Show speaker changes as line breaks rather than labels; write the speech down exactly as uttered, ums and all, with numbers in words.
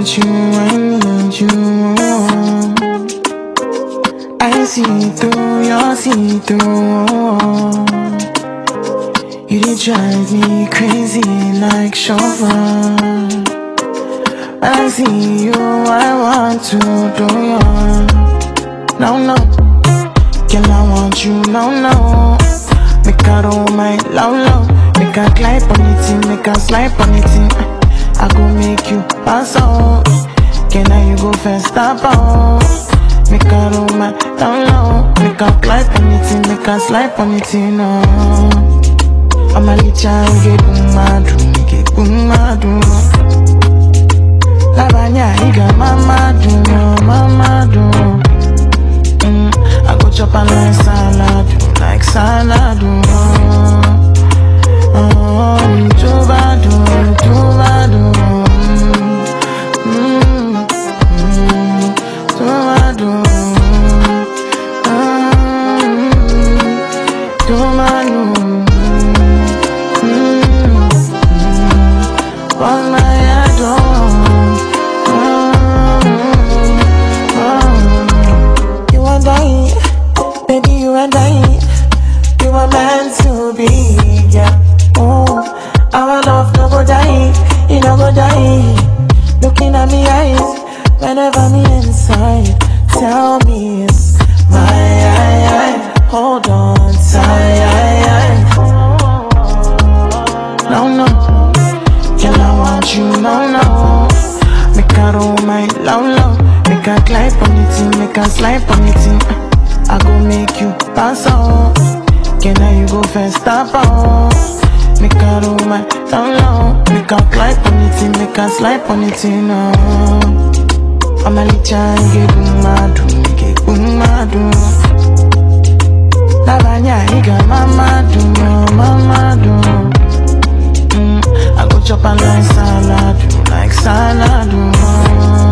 want you, I need you. I see through your see-through. You did drive me crazy like chauffeur. I see you, I want to do you. No, no, girl, I want you, no, no. Make her roll my low, low. Make her glide on it, make her slide on it. I go make you pass out. Can I you go first, stop out. Make her roll my low, low. Make her glide on it, make her slide on it, no. I'm a little child, get boom, madu, get boom, madu. La banya, higa, mama, do, mama, do. Mm, I go chop a like salad, like salad, oh. Oh, too bad, too bad, mm, mm, too bad, mm, too bad. All my head on, oh, oh. You and I, baby, you and I, you were meant to be, yeah. Oh, our love no go die, it no go die. Looking at me eyes, whenever me inside, tell me it's my eye, eye. Hold on tight, no, no. Girl, I want you, no, no. Make her roll my low, low. Make her glide on it, make her slide on it. I go make you pass out. Can I you go first, stop out. Make her roll my low, low. Make her glide on it, make her slide on it, no. I'm a little child, get boom, madu, get boom, madu. La banya, higa, mama, do, mama, do. I go chop a like salad, like salad, oh.